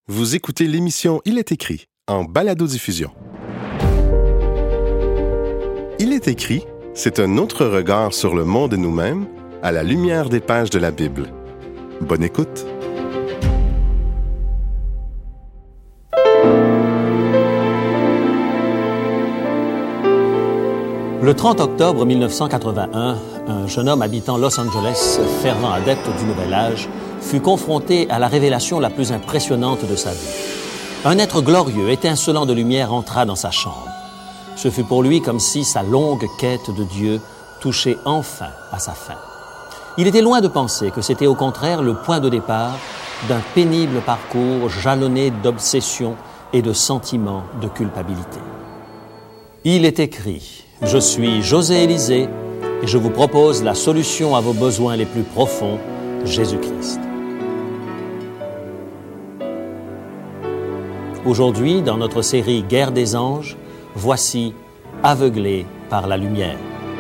Vous écoutez l'émission Il est écrit, en balado-diffusion. Il est écrit, c'est un autre regard sur le monde et nous-mêmes, à la lumière des pages de la Bible. Bonne écoute! Le 30 octobre 1981, un jeune homme habitant Los Angeles, fervent adepte du Nouvel Âge, fut confronté à la révélation la plus impressionnante de sa vie. Un être glorieux, étincelant de lumière, entra dans sa chambre. Ce fut pour lui comme si sa longue quête de Dieu touchait enfin à sa fin. Il était loin de penser que c'était au contraire le point de départ d'un pénible parcours jalonné d'obsessions et de sentiments de culpabilité. Il est écrit: je suis José Élysée et je vous propose la solution à vos besoins les plus profonds, Jésus-Christ. Aujourd'hui, dans notre série Guerre des anges, voici Aveuglé par la lumière.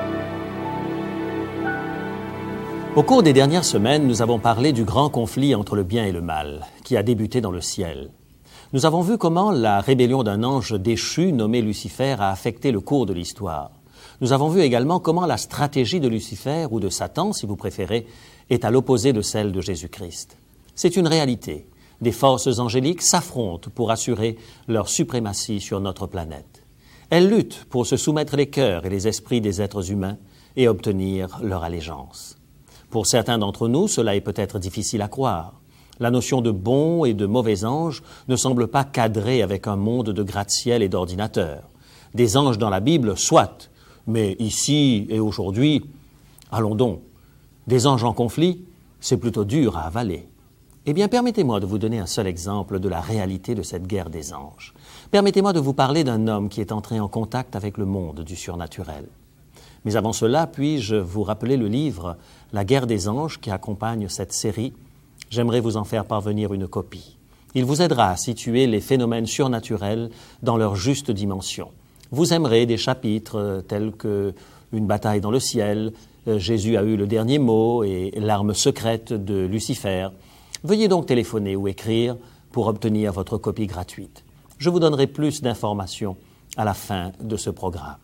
Au cours des dernières semaines, nous avons parlé du grand conflit entre le bien et le mal, qui a débuté dans le ciel. Nous avons vu comment la rébellion d'un ange déchu nommé Lucifer a affecté le cours de l'histoire. Nous avons vu également comment la stratégie de Lucifer, ou de Satan si vous préférez, est à l'opposé de celle de Jésus-Christ. C'est une réalité. Des forces angéliques s'affrontent pour assurer leur suprématie sur notre planète. Elles luttent pour se soumettre les cœurs et les esprits des êtres humains et obtenir leur allégeance. Pour certains d'entre nous, cela est peut-être difficile à croire. La notion de bons et de mauvais anges ne semble pas cadrer avec un monde de gratte-ciel et d'ordinateurs. Des anges dans la Bible, soit, mais ici et aujourd'hui, allons donc. Des anges en conflit, c'est plutôt dur à avaler. Eh bien, permettez-moi de vous donner un seul exemple de la réalité de cette guerre des anges. Permettez-moi de vous parler d'un homme qui est entré en contact avec le monde du surnaturel. Mais avant cela, puis-je vous rappeler le livre « La guerre des anges » qui accompagne cette série. J'aimerais vous en faire parvenir une copie. Il vous aidera à situer les phénomènes surnaturels dans leur juste dimension. Vous aimerez des chapitres tels que « Une bataille dans le ciel »,« Jésus a eu le dernier mot » et « L'arme secrète de Lucifer ». Veuillez donc téléphoner ou écrire pour obtenir votre copie gratuite. Je vous donnerai plus d'informations à la fin de ce programme.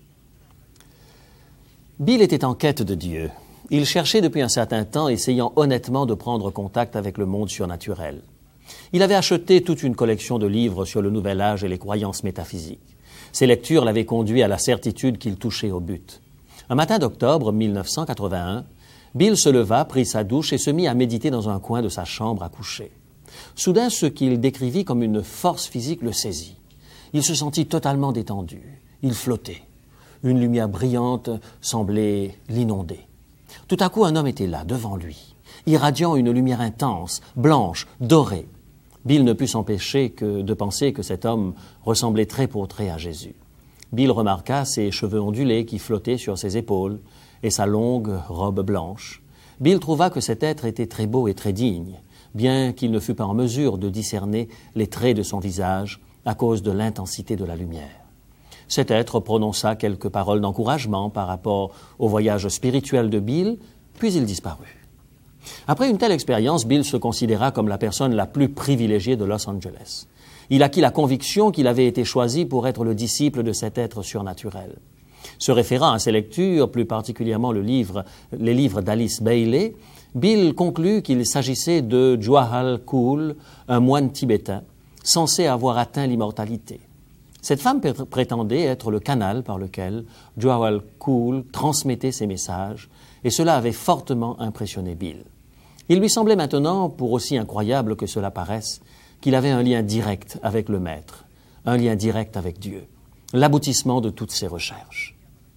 Bill était en quête de Dieu. Il cherchait depuis un certain temps, essayant honnêtement de prendre contact avec le monde surnaturel. Il avait acheté toute une collection de livres sur le Nouvel Âge et les croyances métaphysiques. Ces lectures l'avaient conduit à la certitude qu'il touchait au but. Un matin d'octobre 1981, Bill se leva, prit sa douche et se mit à méditer dans un coin de sa chambre à coucher. Soudain, ce qu'il décrivit comme une force physique le saisit. Il se sentit totalement détendu. Il flottait. Une lumière brillante semblait l'inonder. Tout à coup, un homme était là, devant lui, irradiant une lumière intense, blanche, dorée. Bill ne put s'empêcher de penser que cet homme ressemblait trait pour trait à Jésus. Bill remarqua ses cheveux ondulés qui flottaient sur ses épaules et sa longue robe blanche. Bill trouva que cet être était très beau et très digne, bien qu'il ne fût pas en mesure de discerner les traits de son visage à cause de l'intensité de la lumière. Cet être prononça quelques paroles d'encouragement par rapport au voyage spirituel de Bill, puis il disparut. Après une telle expérience, Bill se considéra comme la personne la plus privilégiée de Los Angeles. Il acquit la conviction qu'il avait été choisi pour être le disciple de cet être surnaturel. Se référant à ses lectures, plus particulièrement les livres d'Alice Bailey, Bill conclut qu'il s'agissait de Djwhal Khul, un moine tibétain, censé avoir atteint l'immortalité. Cette femme prétendait être le canal par lequel Djwhal Khul transmettait ses messages, et cela avait fortement impressionné Bill. Il lui semblait maintenant, pour aussi incroyable que cela paraisse, qu'il avait un lien direct avec le Maître, un lien direct avec Dieu, l'aboutissement de toutes ses recherches.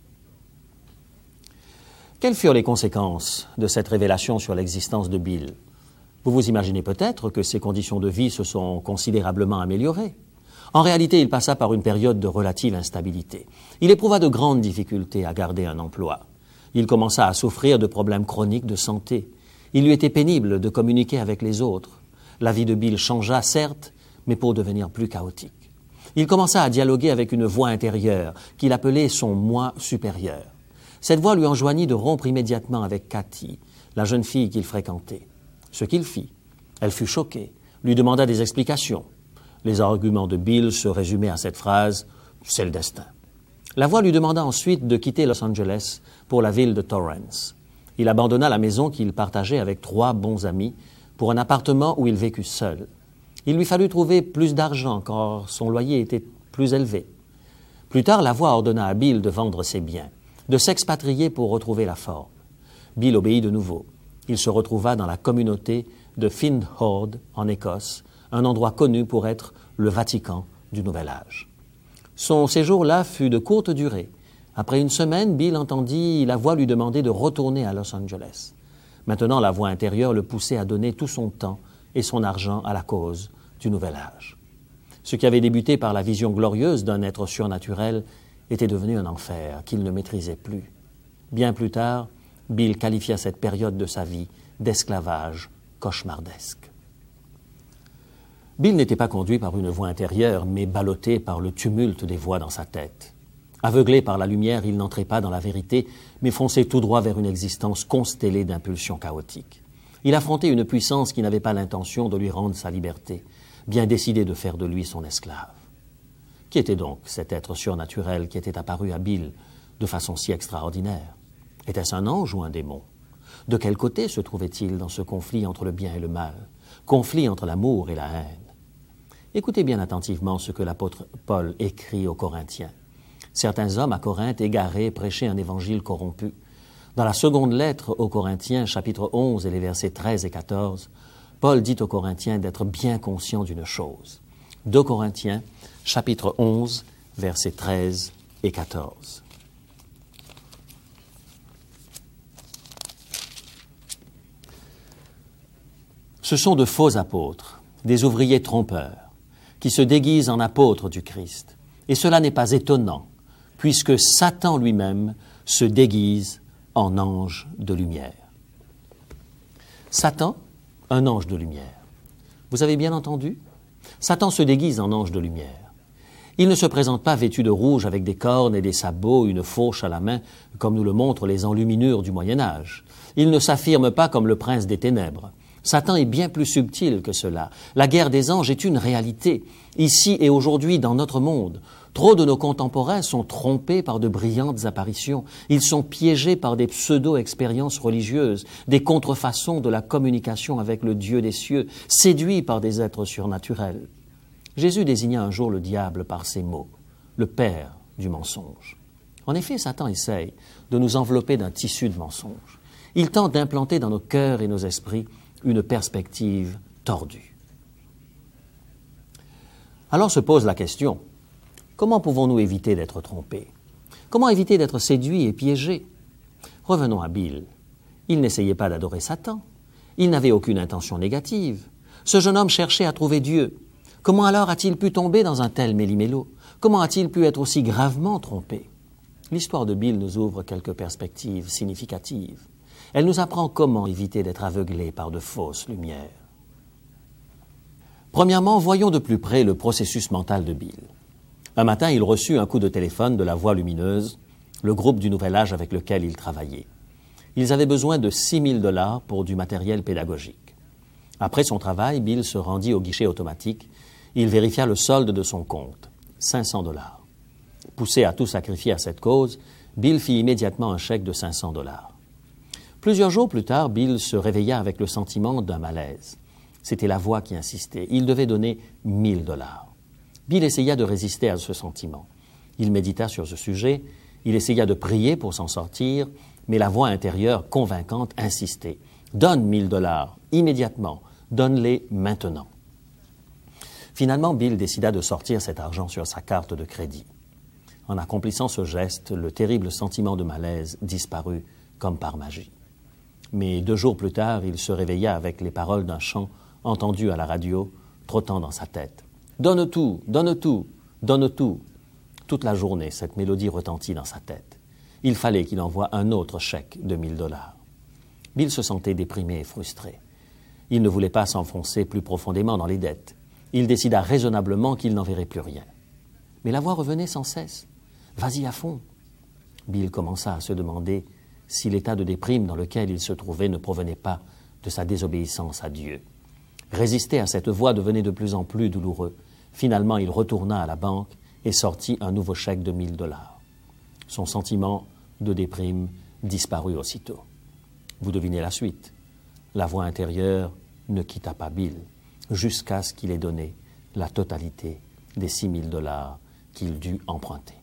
Quelles furent les conséquences de cette révélation sur l'existence de Bill? Vous vous imaginez peut-être que ses conditions de vie se sont considérablement améliorées. En réalité, il passa par une période de relative instabilité. Il éprouva de grandes difficultés à garder un emploi. Il commença à souffrir de problèmes chroniques de santé. Il lui était pénible de communiquer avec les autres. La vie de Bill changea, certes, mais pour devenir plus chaotique. Il commença à dialoguer avec une voix intérieure qu'il appelait son « moi supérieur ». Cette voix lui enjoignit de rompre immédiatement avec Cathy, la jeune fille qu'il fréquentait. Ce qu'il fit. Elle fut choquée. lui demanda des explications. Les arguments de Bill se résumaient à cette phrase « c'est le destin ». La voix lui demanda ensuite de quitter Los Angeles pour la ville de Torrance. Il abandonna la maison qu'il partageait avec 3 bons amis pour un appartement où il vécut seul. Il lui fallut trouver plus d'argent car son loyer était plus élevé. Plus tard, la voix ordonna à Bill de vendre ses biens, de s'expatrier pour retrouver la forme. Bill obéit de nouveau. Il se retrouva dans la communauté de Findhorn en Écosse, un endroit connu pour être le Vatican du Nouvel Âge. Son séjour là fut de courte durée. Après une semaine, Bill entendit la voix lui demander de retourner à Los Angeles. Maintenant, la voix intérieure le poussait à donner tout son temps et son argent à la cause du Nouvel Âge. Ce qui avait débuté par la vision glorieuse d'un être surnaturel était devenu un enfer qu'il ne maîtrisait plus. Bien plus tard, Bill qualifia cette période de sa vie d'esclavage cauchemardesque. Bill n'était pas conduit par une voix intérieure, mais ballotté par le tumulte des voix dans sa tête. Aveuglé par la lumière, il n'entrait pas dans la vérité, mais fonçait tout droit vers une existence constellée d'impulsions chaotiques. Il affrontait une puissance qui n'avait pas l'intention de lui rendre sa liberté, bien décidé de faire de lui son esclave. Qui était donc cet être surnaturel qui était apparu à Bill de façon si extraordinaire? Était-ce un ange ou un démon? De quel côté se trouvait-il dans ce conflit entre le bien et le mal, conflit entre l'amour et la haine? Écoutez bien attentivement ce que l'apôtre Paul écrit aux Corinthiens. Certains hommes à Corinthe égarés prêchaient un évangile corrompu. Dans la seconde lettre aux Corinthiens, chapitre 11 et les versets 13 et 14, Paul dit aux Corinthiens d'être bien conscients d'une chose. 2 Corinthiens, chapitre 11, versets 13 et 14. Ce sont de faux apôtres, des ouvriers trompeurs, qui se déguisent en apôtres du Christ. Et cela n'est pas étonnant, puisque Satan lui-même se déguise en ange de lumière. Satan, un ange de lumière. Vous avez bien entendu? Satan se déguise en ange de lumière. Il ne se présente pas vêtu de rouge avec des cornes et des sabots, une fourche à la main, comme nous le montrent les enluminures du Moyen-Âge. Il ne s'affirme pas comme le prince des ténèbres. Satan est bien plus subtil que cela. La guerre des anges est une réalité, ici et aujourd'hui dans notre monde. Trop de nos contemporains sont trompés par de brillantes apparitions. Ils sont piégés par des pseudo-expériences religieuses, des contrefaçons de la communication avec le Dieu des cieux, séduits par des êtres surnaturels. Jésus désigna un jour le diable par ces mots, le père du mensonge. En effet, Satan essaye de nous envelopper d'un tissu de mensonges. Il tente d'implanter dans nos cœurs et nos esprits une perspective tordue. Alors se pose la question, comment pouvons-nous éviter d'être trompés? Comment éviter d'être séduits et piégés? Revenons à Bill. Il n'essayait pas d'adorer Satan. Il n'avait aucune intention négative. Ce jeune homme cherchait à trouver Dieu. Comment alors a-t-il pu tomber dans un tel méli-mélo? Comment a-t-il pu être aussi gravement trompé? L'histoire de Bill nous ouvre quelques perspectives significatives. Elle nous apprend comment éviter d'être aveuglé par de fausses lumières. Premièrement, voyons de plus près le processus mental de Bill. Un matin, il reçut un coup de téléphone de la Voix lumineuse, le groupe du Nouvel Âge avec lequel il travaillait. Ils avaient besoin de 6 000 $ pour du matériel pédagogique. Après son travail, Bill se rendit au guichet automatique. Il vérifia le solde de son compte, 500 $. Poussé à tout sacrifier à cette cause, Bill fit immédiatement un chèque de 500 $. Plusieurs jours plus tard, Bill se réveilla avec le sentiment d'un malaise. C'était la voix qui insistait. Il devait donner 1 000 $. Bill essaya de résister à ce sentiment. Il médita sur ce sujet, il essaya de prier pour s'en sortir, mais la voix intérieure convaincante insistait. « Donne 1 000 $, immédiatement, donne-les maintenant. » Finalement, Bill décida de sortir cet argent sur sa carte de crédit. En accomplissant ce geste, le terrible sentiment de malaise disparut comme par magie. Mais 2 jours plus tard, il se réveilla avec les paroles d'un chant entendu à la radio, trottant dans sa tête. « Donne tout, donne tout, donne tout !» Toute la journée, cette mélodie retentit dans sa tête. Il fallait qu'il envoie un autre chèque de 1 000 $. Bill se sentait déprimé et frustré. Il ne voulait pas s'enfoncer plus profondément dans les dettes. Il décida raisonnablement qu'il n'en verrait plus rien. Mais la voix revenait sans cesse. « Vas-y à fond !» Bill commença à se demander si l'état de déprime dans lequel il se trouvait ne provenait pas de sa désobéissance à Dieu. Résister à cette voie devenait de plus en plus douloureux. Finalement, il retourna à la banque et sortit un nouveau chèque de 1 000 $. Son sentiment de déprime disparut aussitôt. Vous devinez la suite. La voix intérieure ne quitta pas Bill jusqu'à ce qu'il ait donné la totalité des 6 000 $ qu'il dut emprunter.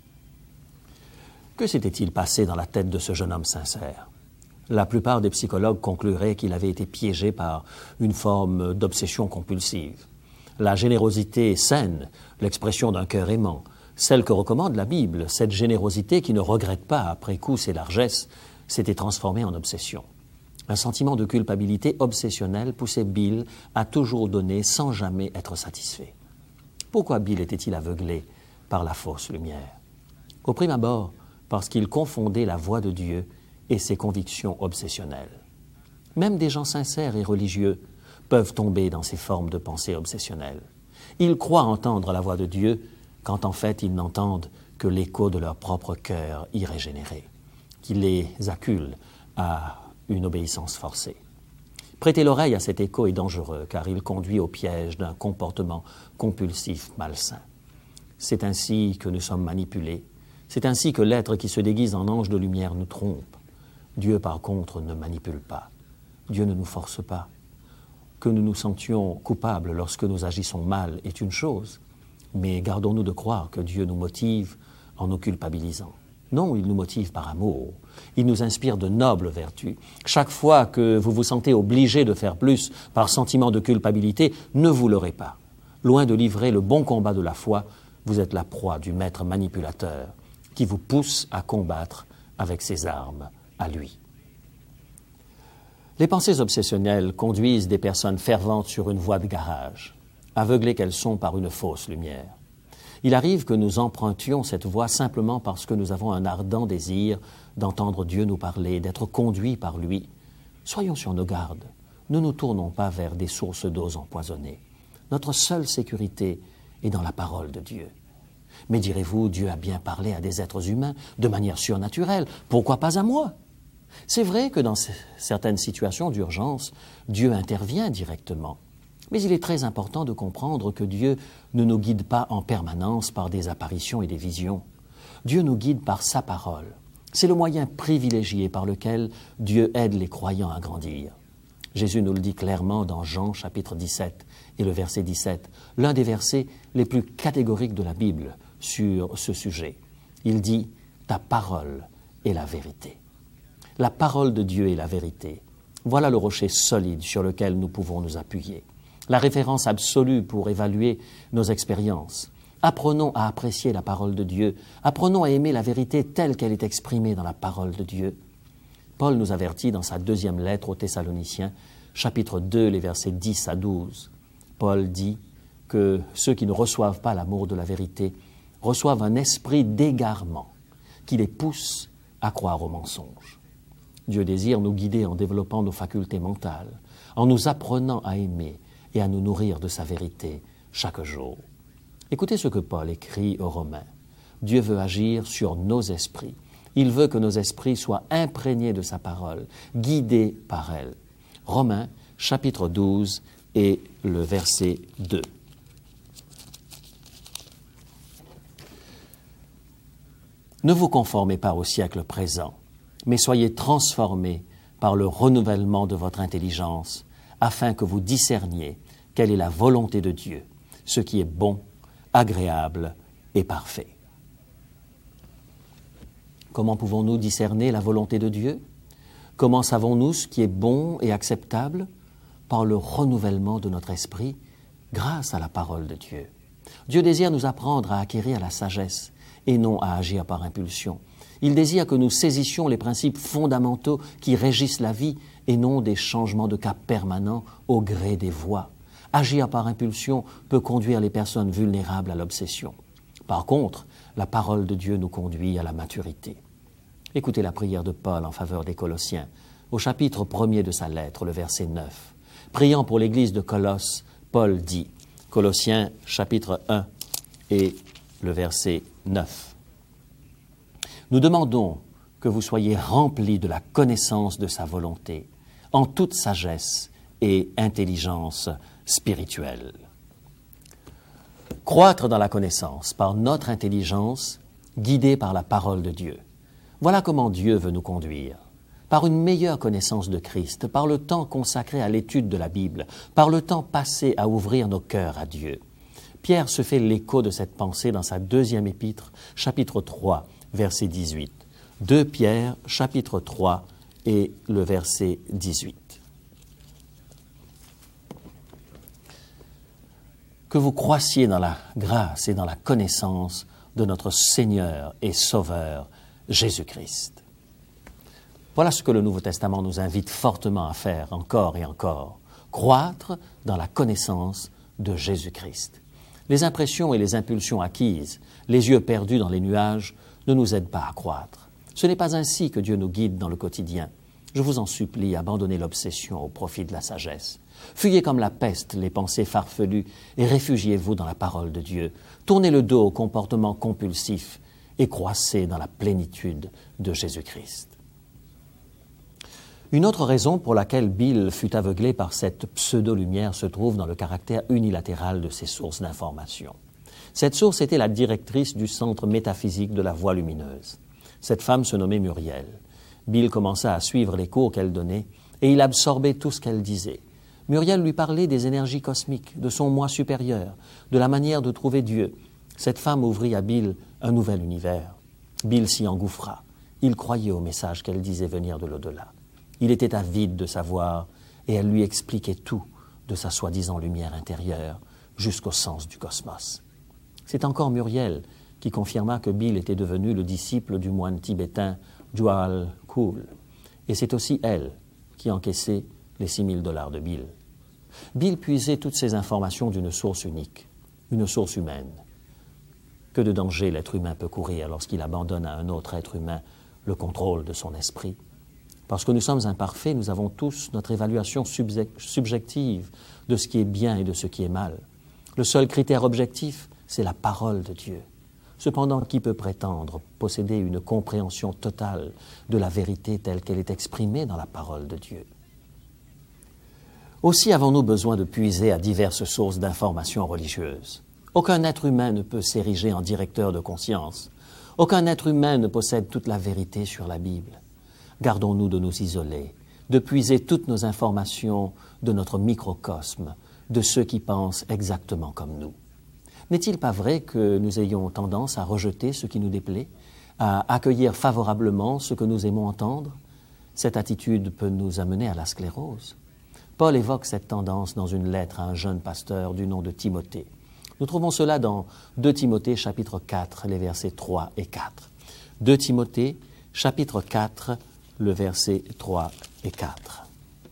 Que s'était-il passé dans la tête de ce jeune homme sincère? La plupart des psychologues concluraient qu'il avait été piégé par une forme d'obsession compulsive. La générosité saine, l'expression d'un cœur aimant, celle que recommande la Bible, cette générosité qui ne regrette pas après coup ses largesses, s'était transformée en obsession. Un sentiment de culpabilité obsessionnelle poussait Bill à toujours donner sans jamais être satisfait. Pourquoi Bill était-il aveuglé par la fausse lumière? Au prime abord, parce qu'il confondait la voix de Dieu et ses convictions obsessionnelles. Même des gens sincères et religieux peuvent tomber dans ces formes de pensée obsessionnelles. Ils croient entendre la voix de Dieu quand en fait ils n'entendent que l'écho de leur propre cœur irrégénéré, qui les accule à une obéissance forcée. Prêter l'oreille à cet écho est dangereux car il conduit au piège d'un comportement compulsif malsain. C'est ainsi que nous sommes manipulés. C'est ainsi que l'être qui se déguise en ange de lumière nous trompe. Dieu, par contre, ne manipule pas. Dieu ne nous force pas. Que nous nous sentions coupables lorsque nous agissons mal est une chose, mais gardons-nous de croire que Dieu nous motive en nous culpabilisant. Non, il nous motive par amour. Il nous inspire de nobles vertus. Chaque fois que vous vous sentez obligé de faire plus par sentiment de culpabilité, ne vous leurrez pas. Loin de livrer le bon combat de la foi, vous êtes la proie du maître manipulateur qui vous pousse à combattre avec ses armes à lui. Les pensées obsessionnelles conduisent des personnes ferventes sur une voie de garage, aveuglées qu'elles sont par une fausse lumière. Il arrive que nous empruntions cette voie simplement parce que nous avons un ardent désir d'entendre Dieu nous parler, d'être conduits par lui. Soyons sur nos gardes. Ne nous tournons pas vers des sources d'eau empoisonnées. Notre seule sécurité est dans la parole de Dieu. Mais direz-vous, Dieu a bien parlé à des êtres humains de manière surnaturelle. Pourquoi pas à moi? C'est vrai que dans certaines situations d'urgence, Dieu intervient directement. Mais il est très important de comprendre que Dieu ne nous guide pas en permanence par des apparitions et des visions. Dieu nous guide par sa parole. C'est le moyen privilégié par lequel Dieu aide les croyants à grandir. Jésus nous le dit clairement dans Jean chapitre 17 et le verset 17, l'un des versets les plus catégoriques de la Bible sur ce sujet. Il dit « Ta parole est la vérité ». La parole de Dieu est la vérité. Voilà le rocher solide sur lequel nous pouvons nous appuyer. La référence absolue pour évaluer nos expériences. Apprenons à apprécier la parole de Dieu. Apprenons à aimer la vérité telle qu'elle est exprimée dans la parole de Dieu. Paul nous avertit dans sa deuxième lettre aux Thessaloniciens, chapitre 2, les versets 10 à 12. Paul dit que ceux qui ne reçoivent pas l'amour de la vérité reçoivent un esprit d'égarement qui les pousse à croire aux mensonges. Dieu désire nous guider en développant nos facultés mentales, en nous apprenant à aimer et à nous nourrir de sa vérité chaque jour. Écoutez ce que Paul écrit aux Romains. Dieu veut agir sur nos esprits. Il veut que nos esprits soient imprégnés de sa parole, guidés par elle. Romains, chapitre 12 et le verset 2. Ne vous conformez pas au siècle présent, mais soyez transformés par le renouvellement de votre intelligence, afin que vous discerniez quelle est la volonté de Dieu, ce qui est bon, agréable et parfait. Comment pouvons-nous discerner la volonté de Dieu? Comment savons-nous ce qui est bon et acceptable? Par le renouvellement de notre esprit, grâce à la parole de Dieu. Dieu désire nous apprendre à acquérir la sagesse et non à agir par impulsion. Il désire que nous saisissions les principes fondamentaux qui régissent la vie et non des changements de cap permanents au gré des voies. Agir par impulsion peut conduire les personnes vulnérables à l'obsession. Par contre, la parole de Dieu nous conduit à la maturité. Écoutez la prière de Paul en faveur des Colossiens, au chapitre 1er de sa lettre, le verset 9. Priant pour l'église de Colosse, Paul dit, Colossiens chapitre 1 et le verset 9. Nous demandons que vous soyez remplis de la connaissance de sa volonté, en toute sagesse et intelligence spirituelle. Croître dans la connaissance par notre intelligence, guidée par la parole de Dieu. Voilà comment Dieu veut nous conduire. Par une meilleure connaissance de Christ, par le temps consacré à l'étude de la Bible, par le temps passé à ouvrir nos cœurs à Dieu. Pierre se fait l'écho de cette pensée dans sa deuxième épître, chapitre 3, verset 18. 2 Pierre, chapitre 3 et le verset 18. Que vous croissiez dans la grâce et dans la connaissance de notre Seigneur et Sauveur, Jésus-Christ. Voilà ce que le Nouveau Testament nous invite fortement à faire encore et encore. Croître dans la connaissance de Jésus-Christ. Les impressions et les impulsions acquises, les yeux perdus dans les nuages, ne nous aident pas à croître. Ce n'est pas ainsi que Dieu nous guide dans le quotidien. Je vous en supplie, abandonnez l'obsession au profit de la sagesse. Fuyez comme la peste les pensées farfelues et réfugiez-vous dans la parole de Dieu. Tournez le dos aux comportements compulsifs et croissez dans la plénitude de Jésus-Christ. Une autre raison pour laquelle Bill fut aveuglé par cette pseudo-lumière se trouve dans le caractère unilatéral de ses sources d'information. Cette source était la directrice du centre métaphysique de la Voie lumineuse. Cette femme se nommait Muriel. Bill commença à suivre les cours qu'elle donnait et il absorbait tout ce qu'elle disait. Muriel lui parlait des énergies cosmiques, de son moi supérieur, de la manière de trouver Dieu. Cette femme ouvrit à Bill un nouvel univers. Bill s'y engouffra. Il croyait au message qu'elle disait venir de l'au-delà. Il était avide de savoir et elle lui expliquait tout, de sa soi-disant lumière intérieure jusqu'au sens du cosmos. C'est encore Muriel qui confirma que Bill était devenu le disciple du moine tibétain Djwhal Khul. Et c'est aussi elle qui encaissait les $6 000 de Bill. Bill puisait toutes ces informations d'une source unique, une source humaine. Que de dangers l'être humain peut courir lorsqu'il abandonne à un autre être humain le contrôle de son esprit. Parce que nous sommes imparfaits, nous avons tous notre évaluation subjective de ce qui est bien et de ce qui est mal. Le seul critère objectif, c'est la parole de Dieu. Cependant, qui peut prétendre posséder une compréhension totale de la vérité telle qu'elle est exprimée dans la parole de Dieu? Aussi avons-nous besoin de puiser à diverses sources d'informations religieuses. Aucun être humain ne peut s'ériger en directeur de conscience. Aucun être humain ne possède toute la vérité sur la Bible. Gardons-nous de nous isoler, de puiser toutes nos informations de notre microcosme, de ceux qui pensent exactement comme nous. N'est-il pas vrai que nous ayons tendance à rejeter ce qui nous déplaît, à accueillir favorablement ce que nous aimons entendre? Cette attitude peut nous amener à la sclérose. Paul évoque cette tendance dans une lettre à un jeune pasteur du nom de Timothée. Nous trouvons cela dans 2 Timothée, chapitre 4, les versets 3 et 4. 2 Timothée, chapitre 4, le verset 3 et 4.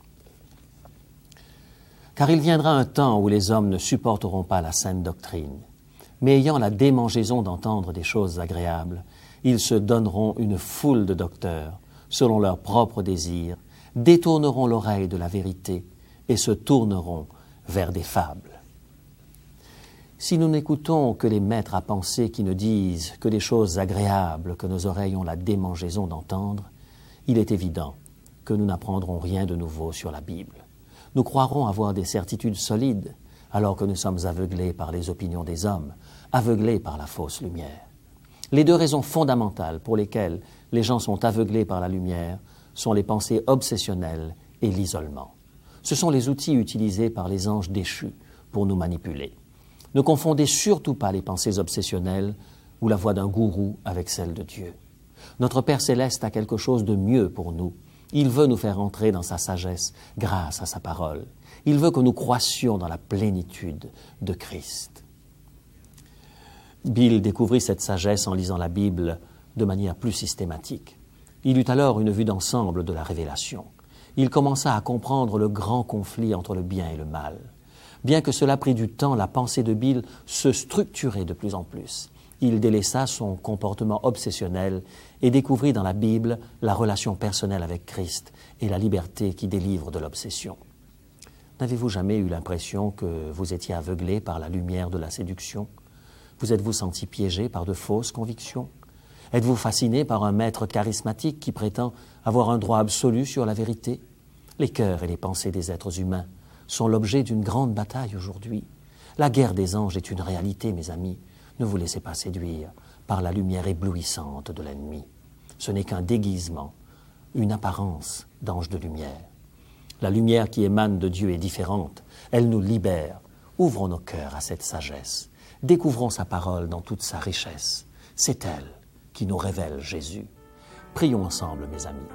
Car il viendra un temps où les hommes ne supporteront pas la saine doctrine, mais ayant la démangeaison d'entendre des choses agréables, ils se donneront une foule de docteurs, selon leurs propres désirs, détourneront l'oreille de la vérité et se tourneront vers des fables. Si nous n'écoutons que les maîtres à penser qui ne disent que des choses agréables que nos oreilles ont la démangeaison d'entendre, il est évident que nous n'apprendrons rien de nouveau sur la Bible. Nous croirons avoir des certitudes solides, alors que nous sommes aveuglés par les opinions des hommes, aveuglés par la fausse lumière. Les deux raisons fondamentales pour lesquelles les gens sont aveuglés par la lumière sont les pensées obsessionnelles et l'isolement. Ce sont les outils utilisés par les anges déchus pour nous manipuler. Ne confondez surtout pas les pensées obsessionnelles ou la voix d'un gourou avec celle de Dieu. Notre Père Céleste a quelque chose de mieux pour nous. Il veut nous faire entrer dans sa sagesse grâce à sa parole. Il veut que nous croissions dans la plénitude de Christ. Bill découvrit cette sagesse en lisant la Bible de manière plus systématique. Il eut alors une vue d'ensemble de la révélation. Il commença à comprendre le grand conflit entre le bien et le mal. Bien que cela prît du temps, la pensée de Bill se structurait de plus en plus. Il délaissa son comportement obsessionnel et découvrit dans la Bible la relation personnelle avec Christ et la liberté qui délivre de l'obsession. N'avez-vous jamais eu l'impression que vous étiez aveuglé par la lumière de la séduction? Vous êtes-vous senti piégé par de fausses convictions? Êtes-vous fasciné par un maître charismatique qui prétend avoir un droit absolu sur la vérité? Les cœurs et les pensées des êtres humains sont l'objet d'une grande bataille aujourd'hui. La guerre des anges est une réalité, mes amis. Ne vous laissez pas séduire par la lumière éblouissante de l'ennemi. Ce n'est qu'un déguisement, une apparence d'ange de lumière. La lumière qui émane de Dieu est différente. Elle nous libère. Ouvrons nos cœurs à cette sagesse. Découvrons sa parole dans toute sa richesse. C'est elle qui nous révèle Jésus. Prions ensemble, mes amis.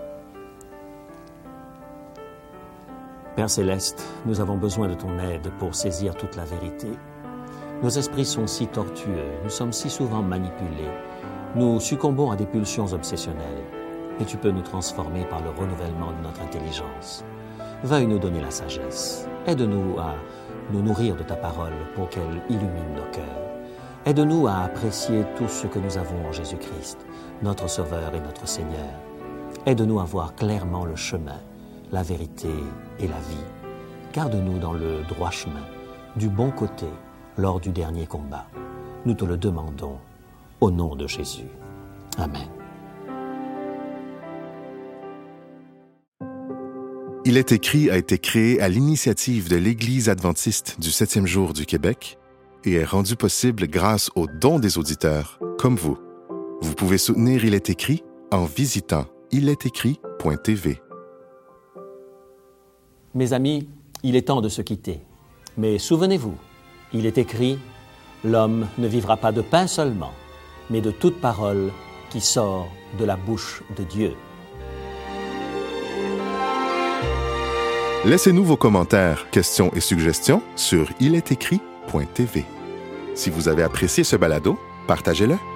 Père Céleste, nous avons besoin de ton aide pour saisir toute la vérité. Nos esprits sont si tortueux, nous sommes si souvent manipulés. Nous succombons à des pulsions obsessionnelles. Et tu peux nous transformer par le renouvellement de notre intelligence. Veuille nous donner la sagesse. Aide-nous à nous nourrir de ta parole pour qu'elle illumine nos cœurs. Aide-nous à apprécier tout ce que nous avons en Jésus-Christ, notre Sauveur et notre Seigneur. Aide-nous à voir clairement le chemin, la vérité et la vie. Garde-nous dans le droit chemin, du bon côté, lors du dernier combat. Nous te le demandons au nom de Jésus. Amen. Il est écrit a été créé à l'initiative de l'Église adventiste du 7e jour du Québec et est rendu possible grâce aux dons des auditeurs, comme vous. Vous pouvez soutenir Il est écrit en visitant ilestécrit.tv. Mes amis, il est temps de se quitter. Mais souvenez-vous, il est écrit « L'homme ne vivra pas de pain seulement, mais de toute parole qui sort de la bouche de Dieu. » Laissez-nous vos commentaires, questions et suggestions sur ilestécrit.tv. Si vous avez apprécié ce balado, partagez-le.